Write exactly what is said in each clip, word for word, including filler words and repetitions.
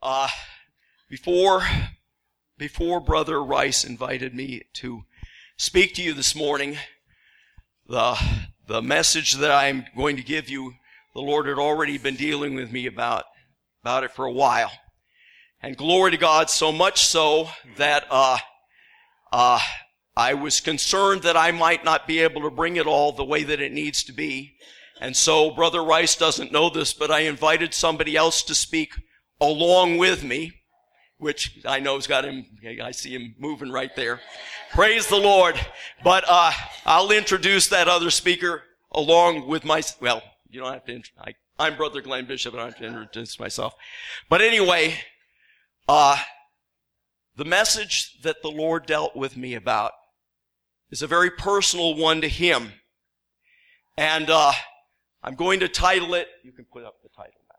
Uh, before, before Brother Rice invited me to speak to you this morning, the, the message that I'm going to give you, the Lord had already been dealing with me about, about it for a while. And glory to God, so much so that, uh, uh, I was concerned that I might not be able to bring it all the way that it needs to be. And so Brother Rice doesn't know this, but I invited somebody else to speak along with me, which I know's got him, I see him moving right there. Praise the Lord. But, uh, I'll introduce that other speaker along with my, well, you don't have to, I, I'm Brother Glenn Bishop, and I don't have to introduce myself. But anyway, uh, the message that the Lord dealt with me about is a very personal one to Him. And, uh, I'm going to title it, you can put up the title now.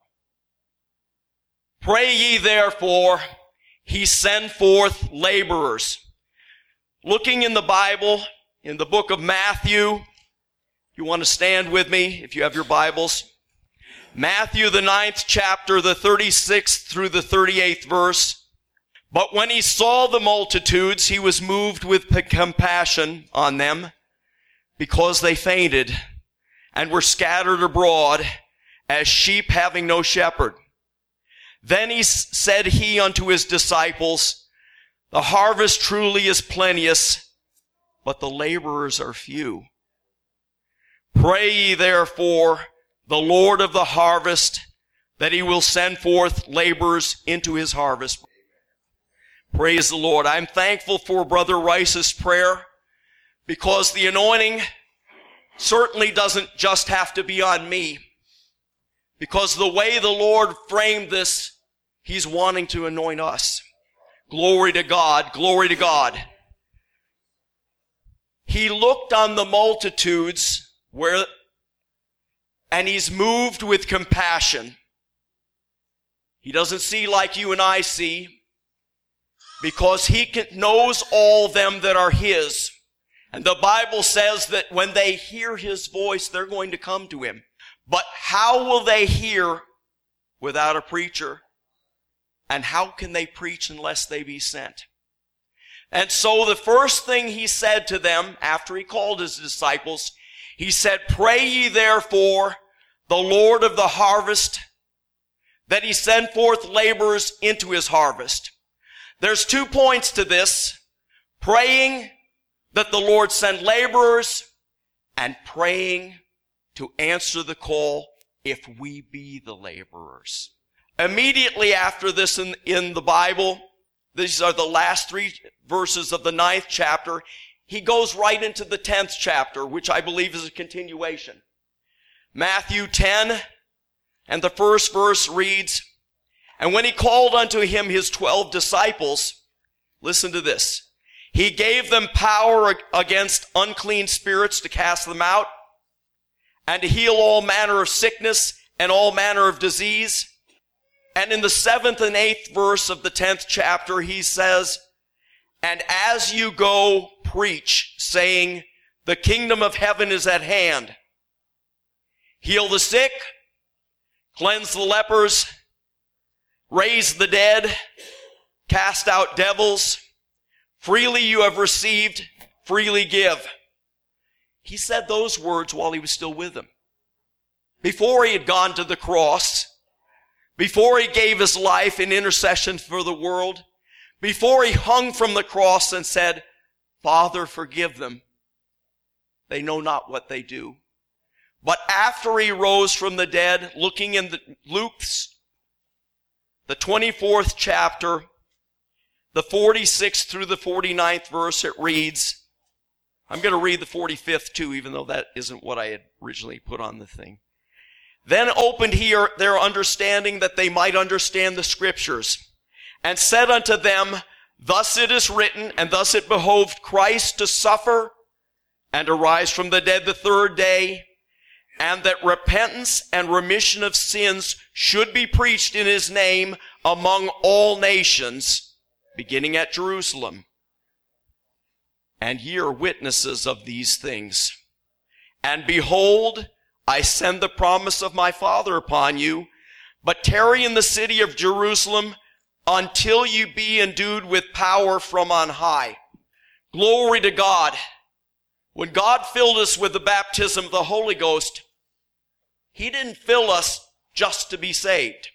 Pray ye therefore, He send forth laborers. Looking in the Bible, in the book of Matthew, you want to stand with me if you have your Bibles. Matthew, the ninth chapter, the thirty-sixth through the thirty-eighth verse. But when He saw the multitudes, He was moved with compassion on them, because they fainted and were scattered abroad as sheep having no shepherd. Then he said he unto His disciples, the harvest truly is plenteous, but the laborers are few. Pray ye therefore the Lord of the harvest, that He will send forth laborers into His harvest. Praise the Lord. I'm thankful for Brother Rice's prayer, because the anointing certainly doesn't just have to be on me. Because the way the Lord framed this, He's wanting to anoint us. Glory to God, glory to God. He looked on the multitudes where, and He's moved with compassion. He doesn't see like you and I see, because He can, knows all them that are His. And the Bible says that when they hear His voice, they're going to come to Him. But how will they hear without a preacher? And how can they preach unless they be sent? And so the first thing He said to them after He called His disciples, He said, pray ye therefore the Lord of the harvest, that He send forth laborers into His harvest. There's two points to this: praying that the Lord send laborers, and praying to answer the call if we be the laborers. Immediately after this in, in the Bible, these are the last three verses of the ninth chapter, He goes right into the tenth chapter, which I believe is a continuation. Matthew ten, and the first verse reads, and when He called unto Him His twelve disciples, listen to this, He gave them power against unclean spirits to cast them out, and to heal all manner of sickness and all manner of disease. And in the seventh and eighth verse of the tenth chapter, He says, and as you go, preach, saying, the kingdom of heaven is at hand. Heal the sick, cleanse the lepers, raise the dead, cast out devils. Freely you have received, freely give. He said those words while He was still with them. Before He had gone to the cross, before He gave His life in intercession for the world, before He hung from the cross and said, Father, forgive them. They know not what they do. But after He rose from the dead, looking in the, Luke's, the twenty-fourth chapter, the forty-sixth through the forty-ninth verse, it reads, I'm going to read the forty-fifth too, even though that isn't what I had originally put on the thing. Then opened He their understanding, that they might understand the Scriptures, and said unto them, thus it is written, and thus it behoved Christ to suffer and arise from the dead the third day, and that repentance and remission of sins should be preached in His name among all nations, beginning at Jerusalem. And ye are witnesses of these things. And behold, I send the promise of my Father upon you, but tarry in the city of Jerusalem until you be endued with power from on high. Glory to God. When God filled us with the baptism of the Holy Ghost, He didn't fill us just to be saved.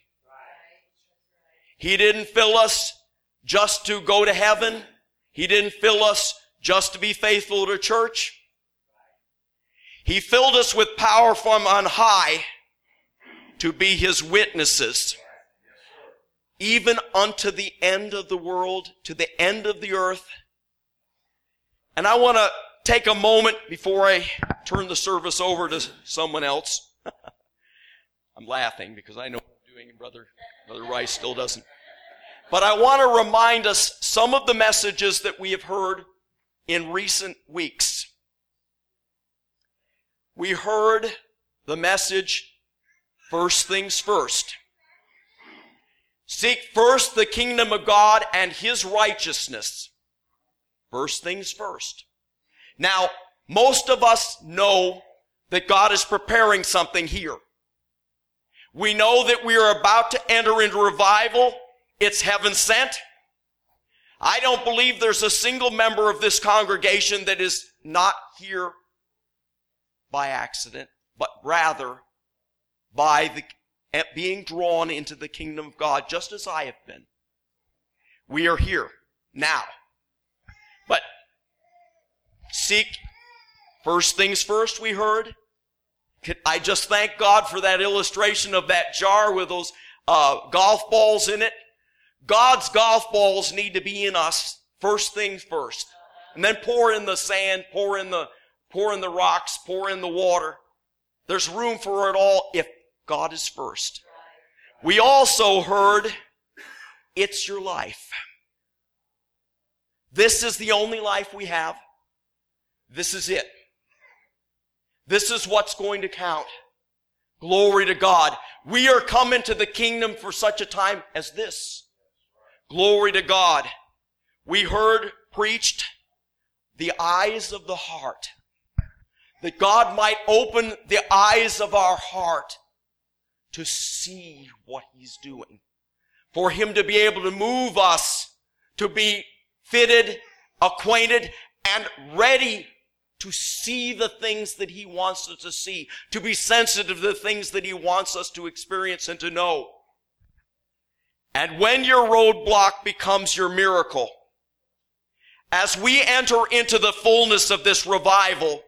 He didn't fill us just to go to heaven. He didn't fill us just to be faithful to church. He filled us with power from on high to be His witnesses, even unto the end of the world, to the end of the earth. And I want to take a moment before I turn the service over to someone else. I'm laughing because I know what I'm doing, and Brother, Brother Rice still doesn't. But I want to remind us some of the messages that we have heard in recent weeks. We heard the message, first things first. Seek first the kingdom of God and His righteousness. First things first. Now, most of us know that God is preparing something here. We know that we are about to enter into revival. It's heaven sent. I don't believe there's a single member of this congregation that is not here by accident, but rather by the being drawn into the kingdom of God, just as I have been. We are here now. But seek first things first, we heard. I just thank God for that illustration of that jar with those uh, golf balls in it. God's golf balls need to be in us first things first. And then pour in the sand, pour in the, pour in the rocks, pour in the water. There's room for it all if God is first. We also heard, it's your life. This is the only life we have. This is it. This is what's going to count. Glory to God. We are coming to the kingdom for such a time as this. Glory to God. We heard preached the eyes of the heart. That God might open the eyes of our heart to see what He's doing. For Him to be able to move us, to be fitted, acquainted, and ready to see the things that He wants us to see, to be sensitive to the things that He wants us to experience and to know. And when your roadblock becomes your miracle, as we enter into the fullness of this revival,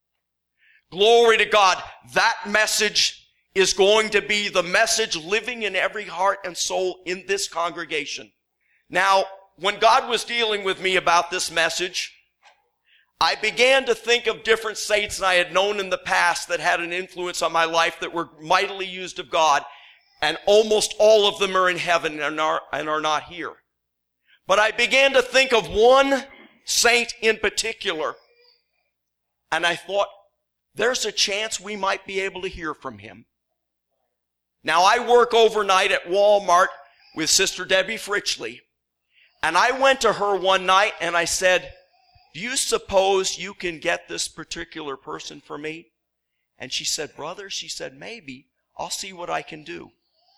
glory to God, that message is going to be the message living in every heart and soul in this congregation. Now, when God was dealing with me about this message, I began to think of different saints I had known in the past that had an influence on my life that were mightily used of God, and almost all of them are in heaven and are, and are not here. But I began to think of one saint in particular, and I thought, there's a chance we might be able to hear from him. Now, I work overnight at Walmart with Sister Debbie Fritchley, and I went to her one night and I said, do you suppose you can get this particular person for me? And she said, brother, she said, maybe. I'll see what I can do.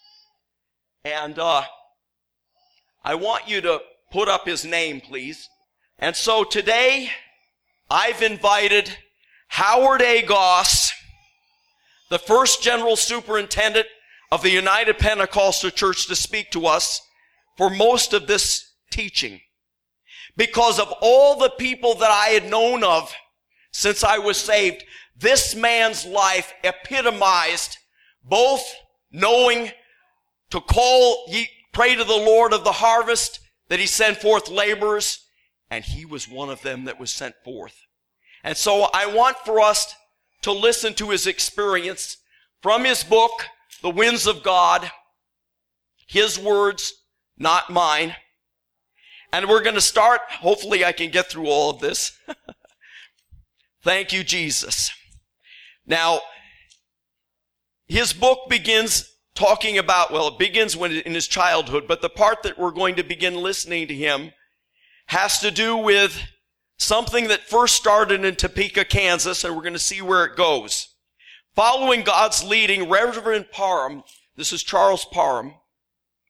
And uh, I want you to put up his name, please. And so today, I've invited Howard A. Goss, the first general superintendent of the United Pentecostal Church, to speak to us for most of this teaching. Because of all the people that I had known of since I was saved, this man's life epitomized both knowing to call, ye, pray to the Lord of the harvest, that He send forth laborers, and he was one of them that was sent forth. And so I want for us to listen to his experience from his book, The Winds of God, his words, not mine. And we're going to start, hopefully I can get through all of this. Thank you, Jesus. Now, his book begins talking about, well, it begins when in his childhood, but the part that we're going to begin listening to him has to do with something that first started in Topeka, Kansas, and we're going to see where it goes. Following God's leading, Reverend Parham, this is Charles Parham,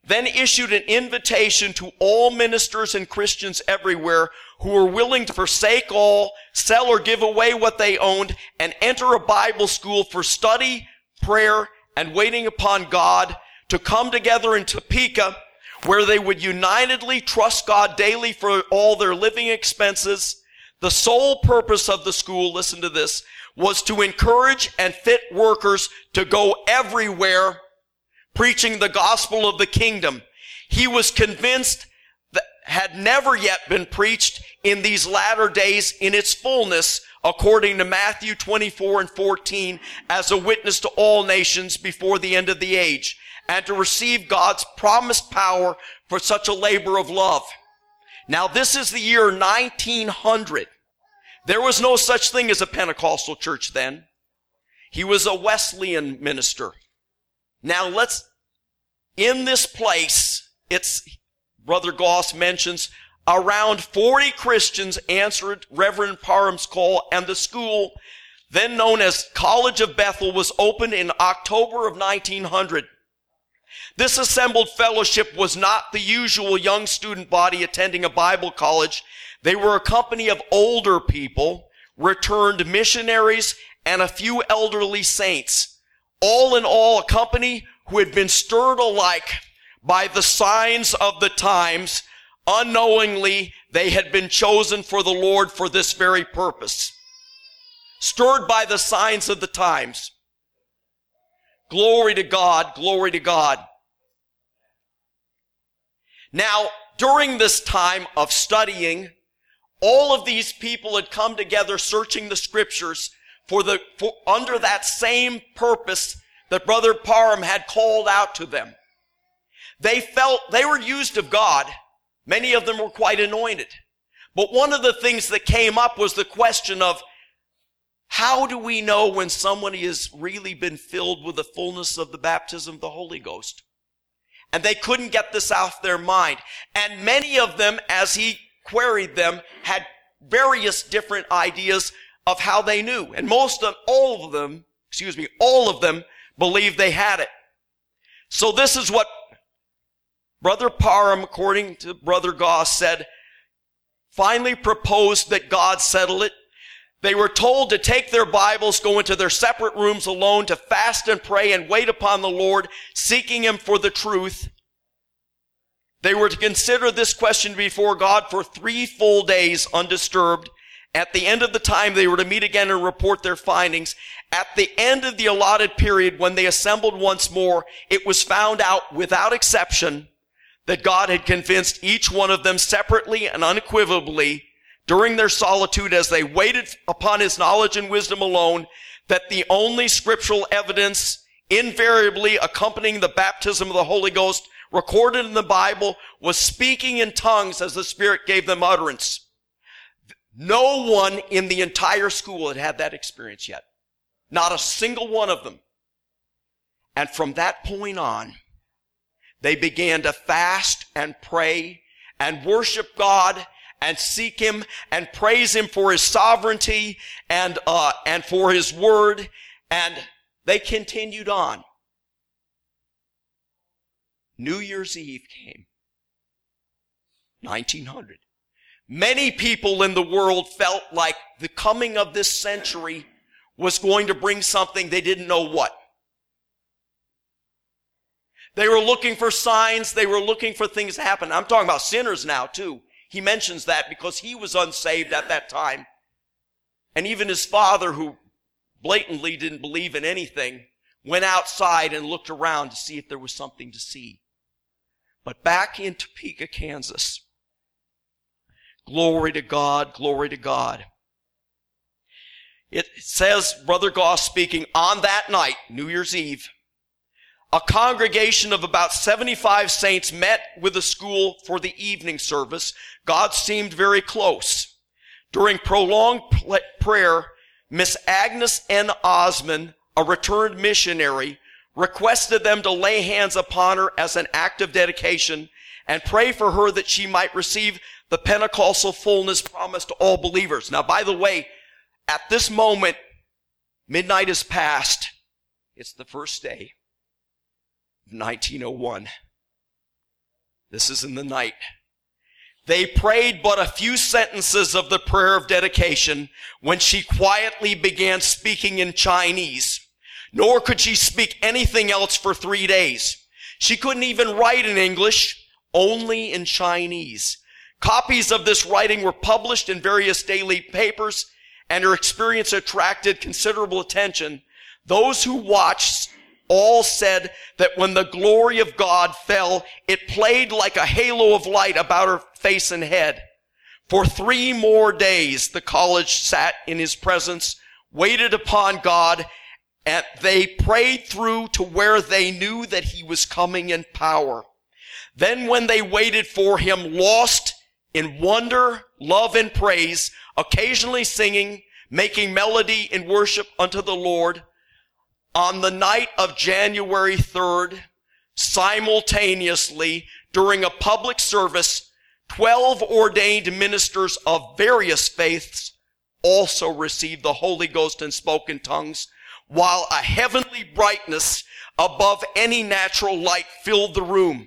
then issued an invitation to all ministers and Christians everywhere who were willing to forsake all, sell or give away what they owned, and enter a Bible school for study, prayer, and waiting upon God to come together in Topeka, where they would unitedly trust God daily for all their living expenses. The sole purpose of the school, listen to this, was to encourage and fit workers to go everywhere preaching the gospel of the kingdom. He was convinced that had never yet been preached in these latter days in its fullness, according to Matthew twenty-four and fourteen, as a witness to all nations before the end of the age, and to receive God's promised power for such a labor of love. Now this is the year nineteen hundred. There was no such thing as a Pentecostal church then. He was a Wesleyan minister. Now let's, in this place, it's, Brother Goss mentions, around forty Christians answered Reverend Parham's call, and the school, then known as College of Bethel, was opened in October of nineteen hundred. This assembled fellowship was not the usual young student body attending a Bible college. They were a company of older people, returned missionaries, and a few elderly saints. All in all, a company who had been stirred alike by the signs of the times. Unknowingly, they had been chosen for the Lord for this very purpose. Stirred by the signs of the times. Glory to God, glory to God. Now, during this time of studying, all of these people had come together searching the scriptures for the, for, under that same purpose that Brother Parham had called out to them. They felt they were used of God. Many of them were quite anointed. But one of the things that came up was the question of, how do we know when somebody has really been filled with the fullness of the baptism of the Holy Ghost? And they couldn't get this out of their mind. And many of them, as he queried them, had various different ideas of how they knew. And most of them, all of them, excuse me, all of them believed they had it. So this is what Brother Parham, according to Brother Goss, said, finally proposed that God settle it. They were told to take their Bibles, go into their separate rooms alone, to fast and pray and wait upon the Lord, seeking Him for the truth. They were to consider this question before God for three full days undisturbed. At the end of the time, they were to meet again and report their findings. At the end of the allotted period, when they assembled once more, it was found out without exception that God had convinced each one of them separately and unequivocally during their solitude as they waited upon His knowledge and wisdom alone, that the only scriptural evidence invariably accompanying the baptism of the Holy Ghost recorded in the Bible was speaking in tongues as the Spirit gave them utterance. No one in the entire school had had that experience yet. Not a single one of them. And from that point on, they began to fast and pray and worship God and seek Him and praise Him for His sovereignty and, uh, and for His word. And they continued on. New Year's Eve came. nineteen hundred. Many people in the world felt like the coming of this century was going to bring something they didn't know what. They were looking for signs. They were looking for things to happen. I'm talking about sinners now too. He mentions that because he was unsaved at that time. And even his father, who blatantly didn't believe in anything, went outside and looked around to see if there was something to see. But back in Topeka, Kansas, glory to God, glory to God. It says, Brother Goss speaking, on that night, New Year's Eve, a congregation of about seventy-five saints met with the school for the evening service. God seemed very close. During prolonged prayer, Miss Agnes N. Osman, a returned missionary, requested them to lay hands upon her as an act of dedication and pray for her that she might receive the Pentecostal fullness promised to all believers. Now, by the way, at this moment, midnight is past. It's the first day of nineteen oh one. This is in the night. They prayed but a few sentences of the prayer of dedication when she quietly began speaking in Chinese. Nor could she speak anything else for three days. She couldn't even write in English, only in Chinese. Copies of this writing were published in various daily papers, and her experience attracted considerable attention. Those who watched all said that when the glory of God fell, it played like a halo of light about her face and head. For three more days, the college sat in his presence, waited upon God, and they prayed through to where they knew that he was coming in power. Then when they waited for him, lost in wonder, love, and praise, occasionally singing, making melody in worship unto the Lord, on the night of January third, simultaneously, during a public service, twelve ordained ministers of various faiths also received the Holy Ghost and spoke in tongues, while a heavenly brightness above any natural light filled the room.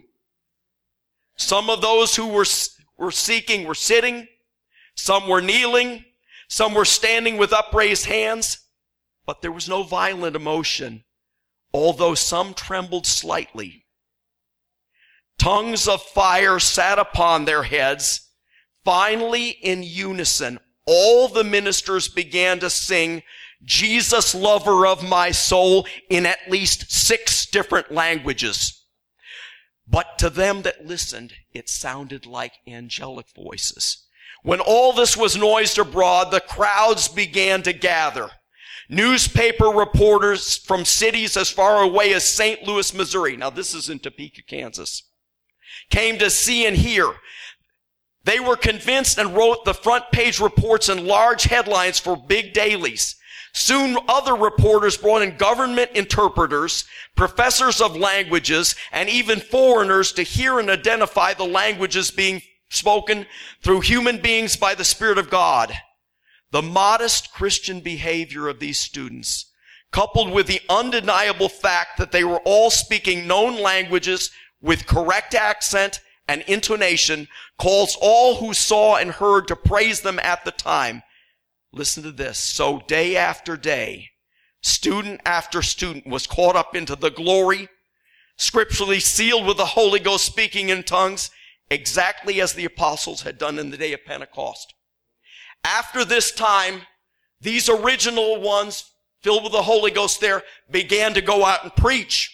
Some of those who were, were seeking were sitting, some were kneeling, some were standing with upraised hands, but there was no violent emotion, although some trembled slightly. Tongues of fire sat upon their heads. Finally, in unison, all the ministers began to sing, Jesus, lover of my soul, in at least six different languages. But to them that listened, it sounded like angelic voices. When all this was noised abroad, the crowds began to gather. Newspaper reporters from cities as far away as Saint Louis, Missouri, now this is in Topeka, Kansas, came to see and hear. They were convinced and wrote the front page reports and large headlines for big dailies. Soon other reporters brought in government interpreters, professors of languages, and even foreigners to hear and identify the languages being spoken through human beings by the Spirit of God. The modest Christian behavior of these students, coupled with the undeniable fact that they were all speaking known languages with correct accent and intonation, calls all who saw and heard to praise them at the time. Listen to this. So day after day, student after student was caught up into the glory, scripturally sealed with the Holy Ghost, speaking in tongues, exactly as the apostles had done in the day of Pentecost. After this time, these original ones, filled with the Holy Ghost there, began to go out and preach.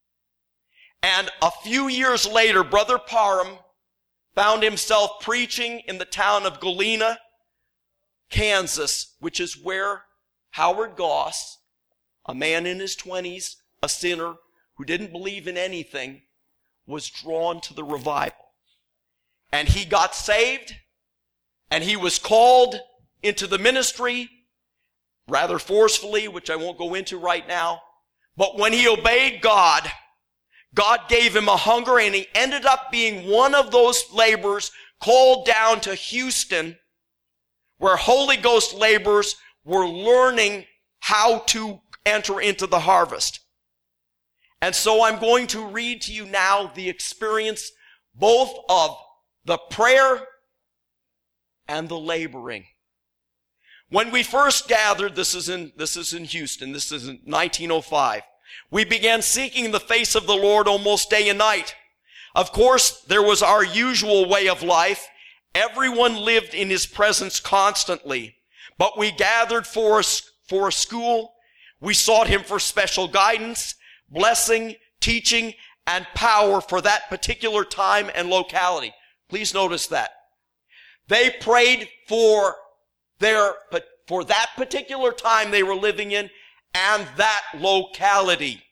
And a few years later, Brother Parham found himself preaching in the town of Galena, Kansas, which is where Howard Goss, a man in his twenties, a sinner who didn't believe in anything, was drawn to the revival. And he got saved, and he was called into the ministry rather forcefully, which I won't go into right now. But when he obeyed God, God gave him a hunger, and he ended up being one of those laborers called down to Houston, where Holy Ghost laborers were learning how to enter into the harvest. And so I'm going to read to you now the experience both of the prayer and the laboring. When we first gathered, this is in, this is in Houston, this is in nineteen oh five, we began seeking the face of the Lord almost day and night. Of course, there was our usual way of life. Everyone lived in his presence constantly. But we gathered for a, for a school. We sought him for special guidance, blessing, teaching, and power for that particular time and locality. Please notice that. They prayed for their, for that particular time they were living in and that locality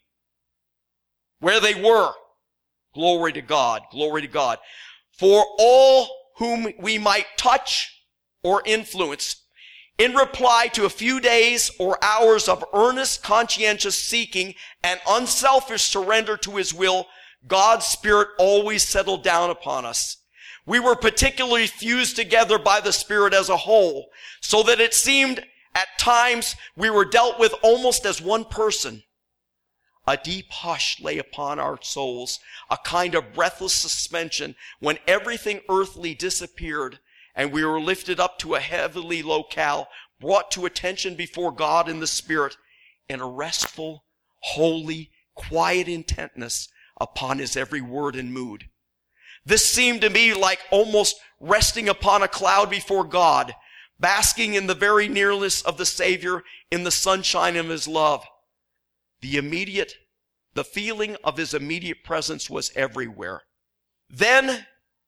where they were. Glory to God. Glory to God. For all whom we might touch or influence, in reply to a few days or hours of earnest, conscientious seeking and unselfish surrender to his will, God's Spirit always settled down upon us. We were particularly fused together by the Spirit as a whole, so that it seemed at times we were dealt with almost as one person. a deep hush lay upon our souls, a kind of breathless suspension when everything earthly disappeared and we were lifted up to a heavenly locale, brought to attention before God in the Spirit in a restful, holy, quiet intentness upon his every word and mood. This seemed to me like almost resting upon a cloud before God, basking in the very nearness of the Savior in the sunshine of his love. The immediate, the feeling of his immediate presence was everywhere. Then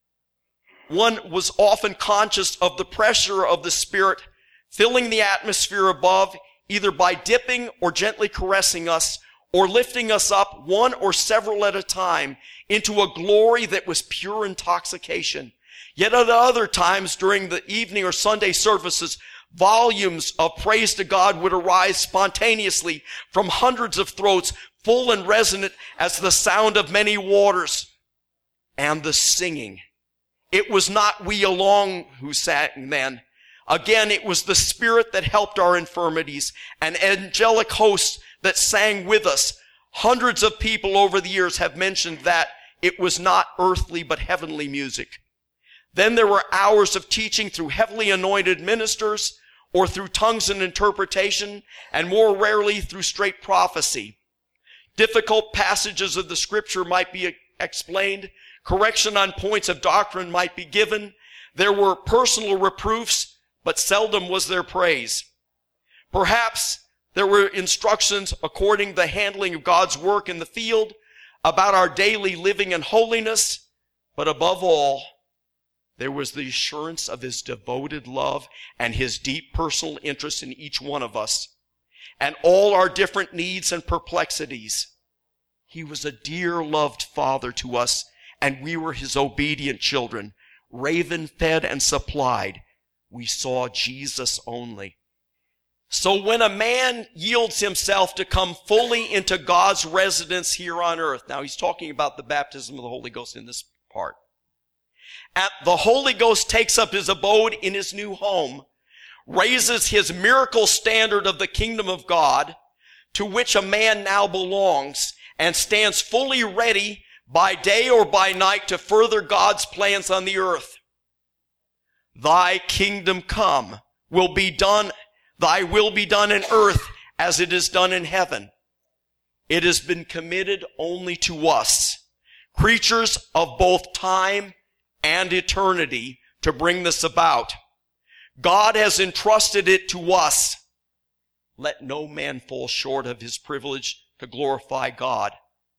one was often conscious of the pressure of the Spirit filling the atmosphere above, either by dipping or gently caressing us, or lifting us up one or several at a time into a glory that was pure intoxication. Yet at other times during the evening or Sunday services, volumes of praise to God would arise spontaneously from hundreds of throats, full and resonant as the sound of many waters. And the singing. It was not we alone who sang then. Again, it was the Spirit that helped our infirmities, an angelic host that sang with us. Hundreds of people over the years have mentioned that it was not earthly but heavenly music. Then there were hours of teaching through heavily anointed ministers or through tongues and interpretation, and more rarely through straight prophecy. Difficult passages of the Scripture might be explained. Correction on points of doctrine might be given. There were personal reproofs, but seldom was there praise. Perhaps there were instructions according to the handling of God's work in the field about our daily living and holiness, but above all, there was the assurance of his devoted love and his deep personal interest in each one of us and all our different needs and perplexities. He was a dear, loved Father to us, and we were his obedient children, raven-fed and supplied. We saw Jesus only. So when a man yields himself to come fully into God's residence here on earth, now he's talking about the baptism of the Holy Ghost in this part. And the Holy Ghost takes up his abode in his new home, raises his miracle standard of the kingdom of God, to which a man now belongs, and stands fully ready by day or by night to further God's plans on the earth. Thy kingdom come, will be done, thy will be done in earth as it is done in heaven. It has been committed only to us, creatures of both time and eternity, to bring this about. God has entrusted it to us. Let no man fall short of his privilege to glorify God.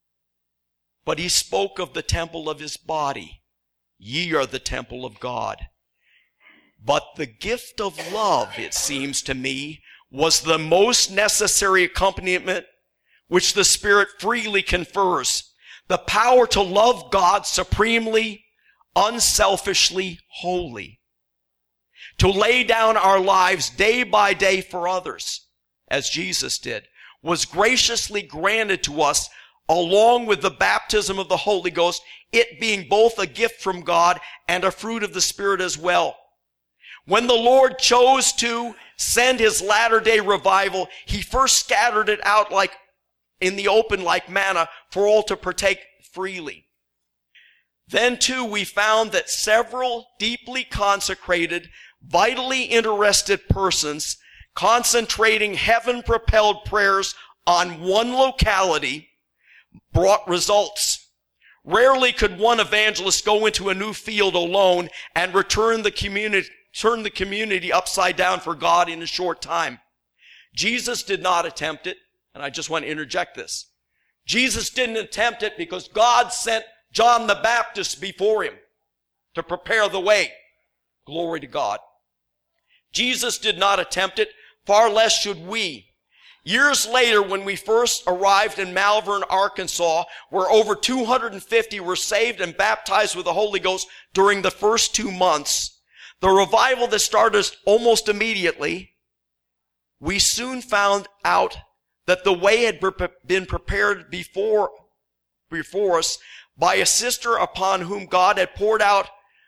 But he spoke of the temple of his body. Ye are the temple of God. But the gift of love, it seems to me, was the most necessary accompaniment which the Spirit freely confers. The power to love God supremely, unselfishly, wholly. To lay down our lives day by day for others, as Jesus did, was graciously granted to us along with the baptism of the Holy Ghost, it being both a gift from God and a fruit of the Spirit as well. When the Lord chose to send his latter-day revival, he first scattered it out like in the open like manna for all to partake freely. Then too we found that several deeply consecrated, vitally interested persons concentrating heaven-propelled prayers on one locality brought results. Rarely could one evangelist go into a new field alone and return the community, turn the community upside down for God in a short time. Jesus did not attempt it, and I just want to interject this. Jesus didn't attempt it because God sent John the Baptist before him to prepare the way. Glory to God. Jesus did not attempt it, far less should we. Years later, when we first arrived in Malvern, Arkansas, where over two hundred fifty were saved and baptized with the Holy Ghost during the first two months, the revival that started almost immediately, we soon found out that the way had been prepared before, before us by a sister upon whom God had poured out,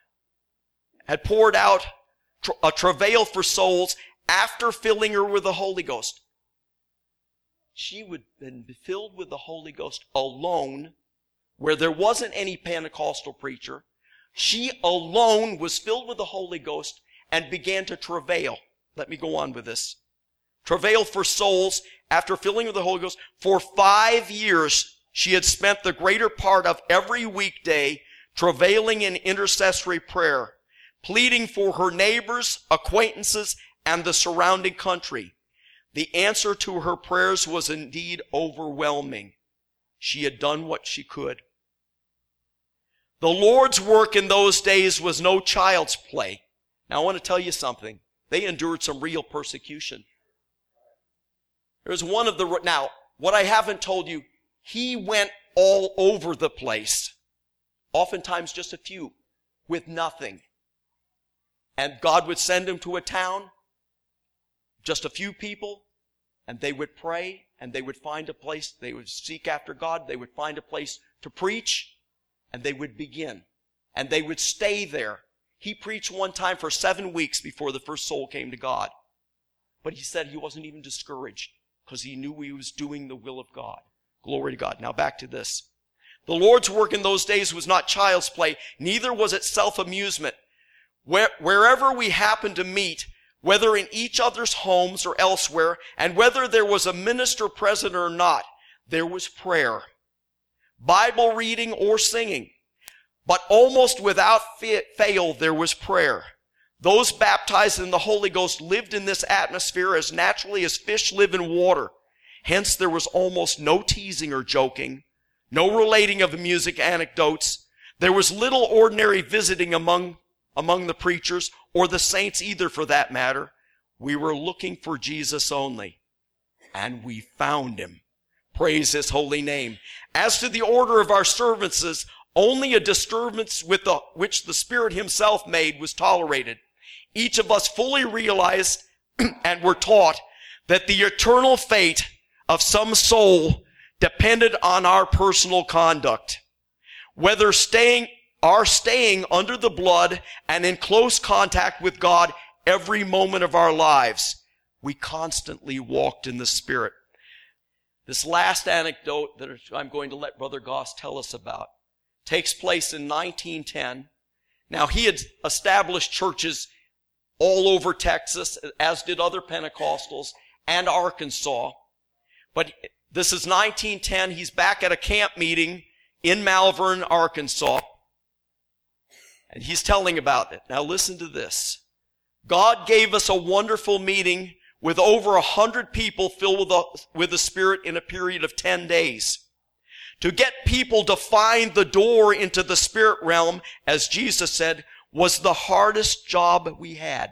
had poured out a travail for souls after filling her with the Holy Ghost. she would have been filled with the Holy Ghost alone, where there wasn't any Pentecostal preacher. She alone was filled with the Holy Ghost and began to travail. Let me go on with this. Travail for souls after filling with the Holy Ghost. For five years, she had spent the greater part of every weekday travailing in intercessory prayer, pleading for her neighbors, acquaintances, and the surrounding country. The answer to her prayers was indeed overwhelming. She had done what she could. The Lord's work in those days was no child's play. Now I want to tell you something. They endured some real persecution. There's one of the, now, what I haven't told you, he went all over the place. Oftentimes just a few, with nothing. And God would send him to a town, just a few people, and they would pray, and they would find a place, they would seek after God, they would find a place to preach, and they would begin. And they would stay there. He preached one time for seven weeks before the first soul came to God. But he said he wasn't even discouraged, because he knew he was doing the will of God. Glory to God. Now back to this. The Lord's work in those days was not child's play, neither was it self-amusement. Where, wherever we happened to meet, whether in each other's homes or elsewhere, and whether there was a minister present or not, there was prayer, Bible reading or singing. But almost without fail, there was prayer. Those baptized in the Holy Ghost lived in this atmosphere as naturally as fish live in water. Hence, there was almost no teasing or joking, no relating of music anecdotes. There was little ordinary visiting among, among the preachers, or the saints either for that matter. We were looking for Jesus only, and we found him. Praise his holy name. As to the order of our services, only a disturbance with the, which the Spirit himself made was tolerated. Each of us fully realized and were taught that the eternal fate of some soul depended on our personal conduct. Whether staying, our staying under the blood and in close contact with God every moment of our lives, we constantly walked in the Spirit. This last anecdote that I'm going to let Brother Goss tell us about takes place in nineteen ten. Now, he had established churches all over Texas, as did other Pentecostals, and Arkansas. But this is nineteen ten. He's back at a camp meeting in Malvern, Arkansas. And he's telling about it. Now listen to this. God gave us a wonderful meeting with over a hundred people filled with the, with the Spirit in a period of ten days. To get people to find the door into the spirit realm, as Jesus said, was the hardest job we had.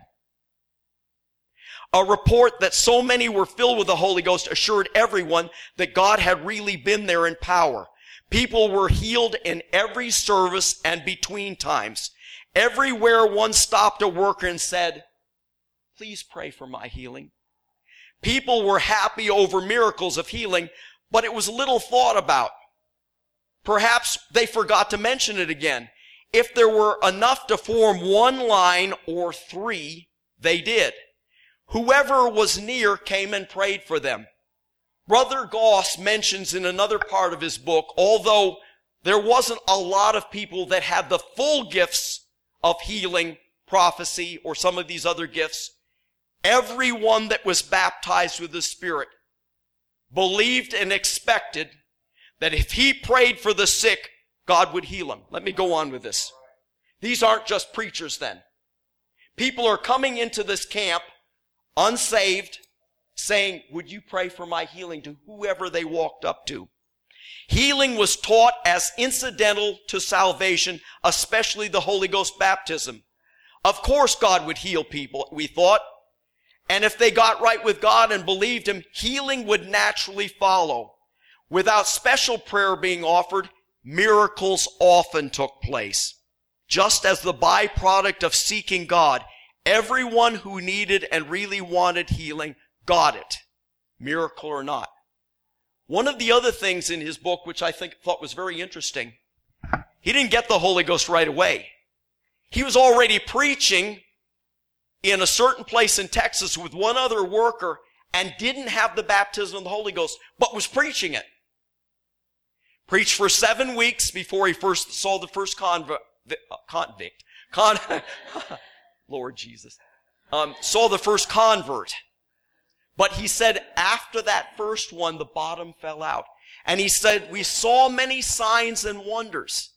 A report that so many were filled with the Holy Ghost assured everyone that God had really been there in power. People were healed in every service and between times. Everywhere one stopped a worker and said, "Please pray for my healing." People were happy over miracles of healing, but it was little thought about. Perhaps they forgot to mention it again. If there were enough to form one line or three, they did. Whoever was near came and prayed for them. Brother Goss mentions in another part of his book, although there wasn't a lot of people that had the full gifts of healing, prophecy, or some of these other gifts, everyone that was baptized with the Spirit believed and expected that if he prayed for the sick, God would heal him. Let me go on with this. These aren't just preachers then. People are coming into this camp unsaved, saying, "Would you pray for my healing?" to whoever they walked up to. Healing was taught as incidental to salvation, especially the Holy Ghost baptism. Of course God would heal people, we thought. And if they got right with God and believed him, healing would naturally follow. Without special prayer being offered, miracles often took place. Just as the byproduct of seeking God, everyone who needed and really wanted healing got it, miracle or not. One of the other things in his book, which I think thought was very interesting, he didn't get the Holy Ghost right away. He was already preaching in a certain place in Texas with one other worker, and didn't have the baptism of the Holy Ghost, but was preaching it. Preached for seven weeks before he first saw the first conv- convict. Con- Lord Jesus. Um, saw the first convert. But he said after that first one, the bottom fell out. And he said, we saw many signs and wonders.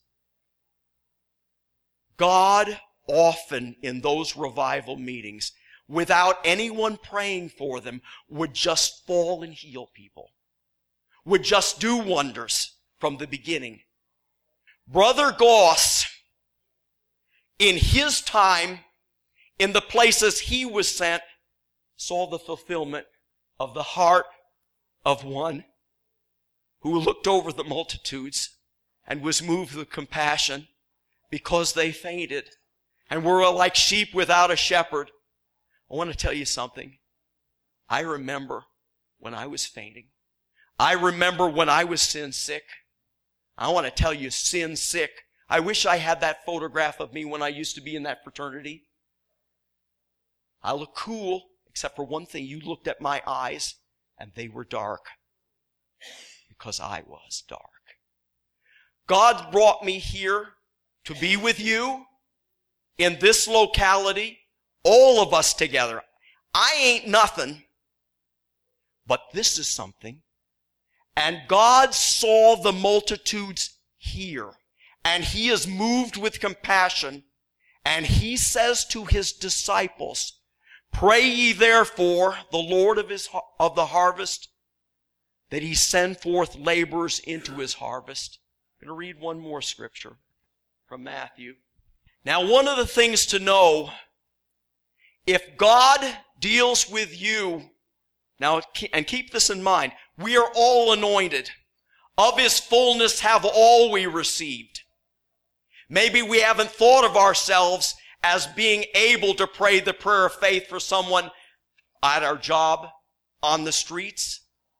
God often in those revival meetings, without anyone praying for them, would just fall and heal people. Would just do wonders from the beginning. Brother Goss, in his time, in the places he was sent, saw the fulfillment of the heart of one who looked over the multitudes and was moved with compassion because they fainted and were like sheep without a shepherd. I want to tell you something. I remember when I was fainting. I remember when I was sin sick. I want to tell you, sin sick. I wish I had that photograph of me when I used to be in that fraternity. I look cool, except for one thing. You looked at my eyes, and they were dark. Because I was dark. God brought me here to be with you in this locality, all of us together. I ain't nothing, but this is something. And God saw the multitudes here, and he is moved with compassion, and he says to his disciples, pray ye therefore the Lord of his of the harvest, that he send forth laborers into his harvest. I'm going to read one more scripture from Matthew. Now, one of the things to know, if God deals with you, now, and keep this in mind, we are all anointed. Of his fullness have all we received. Maybe we haven't thought of ourselves as being able to pray the prayer of faith for someone at our job, on the streets.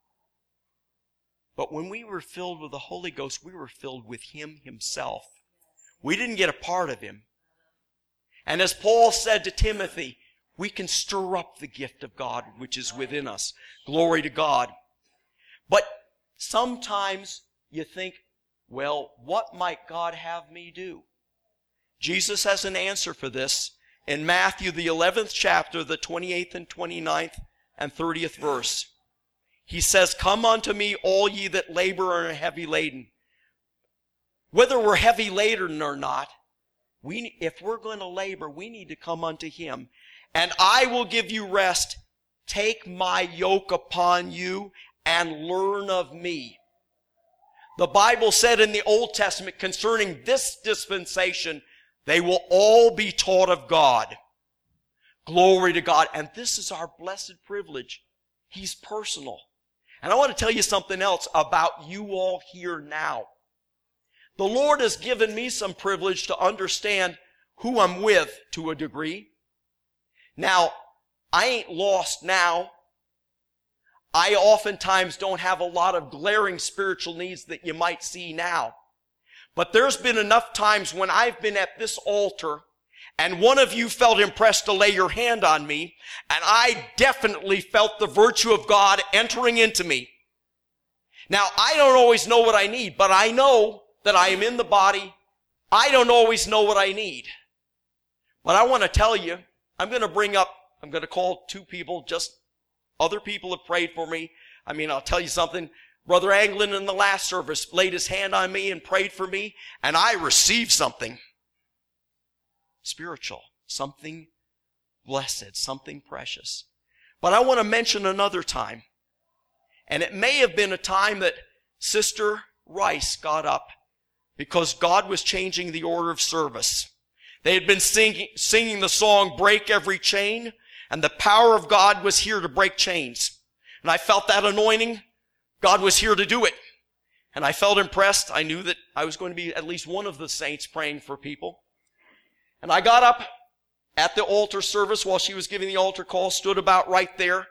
But when we were filled with the Holy Ghost, we were filled with him himself. We didn't get a part of him. And as Paul said to Timothy, we can stir up the gift of God which is within us. Glory to God. But sometimes you think, well, what might God have me do? Jesus has an answer for this in Matthew, the eleventh chapter, the twenty-eighth and twenty-ninth and thirtieth verse. He says, come unto me, all ye that labor and are heavy laden. Whether we're heavy laden or not, we, if we're going to labor, we need to come unto him. And I will give you rest. Take my yoke upon you and learn of me. The Bible said in the Old Testament concerning this dispensation, they will all be taught of God. Glory to God. And this is our blessed privilege. He's personal. And I want to tell you something else about you all here now. The Lord has given me some privilege to understand who I'm with to a degree. Now, I ain't lost now. I oftentimes don't have a lot of glaring spiritual needs that you might see now. But there's been enough times when I've been at this altar and one of you felt impressed to lay your hand on me, and I definitely felt the virtue of God entering into me. Now, I don't always know what I need, but I know that I am in the body. I don't always know what I need. But I want to tell you, I'm going to bring up, I'm going to call two people, just other people have prayed for me. I mean, I'll tell you something. Brother Anglin in the last service laid his hand on me and prayed for me, and I received something spiritual, something blessed, something precious. But I want to mention another time. And it may have been a time that Sister Rice got up because God was changing the order of service. They had been singing, singing the song, Break Every Chain, and the power of God was here to break chains. And I felt that anointing. God was here to do it. And I felt impressed. I knew that I was going to be at least one of the saints praying for people. And I got up at the altar service while she was giving the altar call, stood about right there.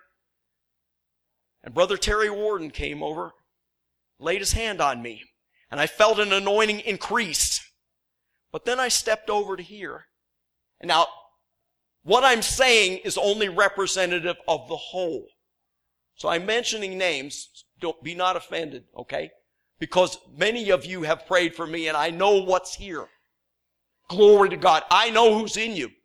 And Brother Terry Warden came over, laid his hand on me, and I felt an anointing increase. But then I stepped over to here. And now, what I'm saying is only representative of the whole. So I'm mentioning names. Don't be not offended, okay? Because many of you have prayed for me and I know what's here. Glory to God. I know who's in you.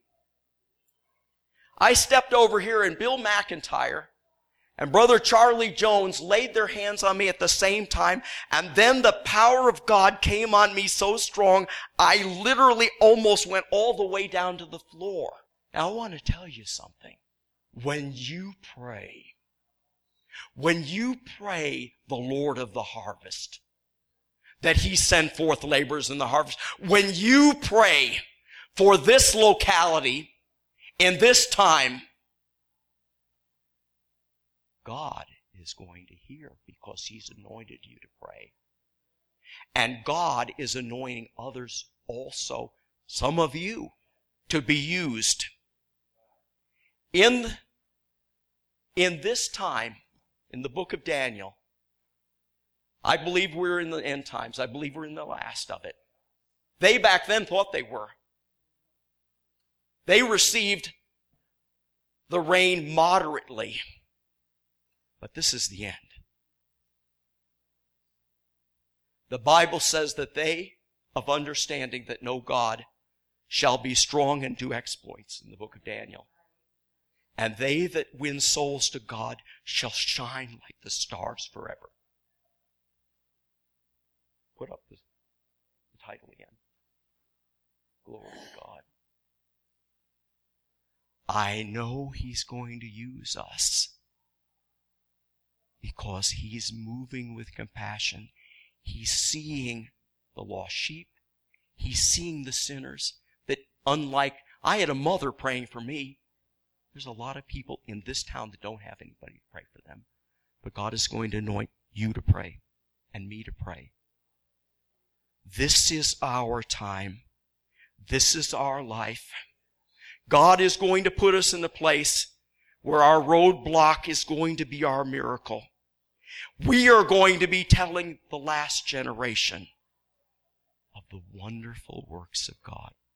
I stepped over here and Bill McIntyre and Brother Charlie Jones laid their hands on me at the same time, and then the power of God came on me so strong, I literally almost went all the way down to the floor. Now I want to tell you something. When you pray, when you pray the Lord of the harvest, that He send forth laborers in the harvest, when you pray for this locality in this time, God is going to hear because He's anointed you to pray. And God is anointing others also, some of you, to be used. In, in this time, in the book of Daniel, I believe we're in the end times. I believe we're in the last of it. They back then thought they were. They received the rain moderately. But this is the end. The Bible says that they of understanding that know God shall be strong and do exploits in the book of Daniel. And they that win souls to God shall shine like the stars forever. Put up the, the title again. Glory to God. I know He's going to use us. Because He's moving with compassion. He's seeing the lost sheep. He's seeing the sinners. That unlike, I had a mother praying for me. There's a lot of people in this town that don't have anybody to pray for them. But God is going to anoint you to pray and me to pray. This is our time. This is our life. God is going to put us in a place where our roadblock is going to be our miracle. We are going to be telling the last generation of the wonderful works of God.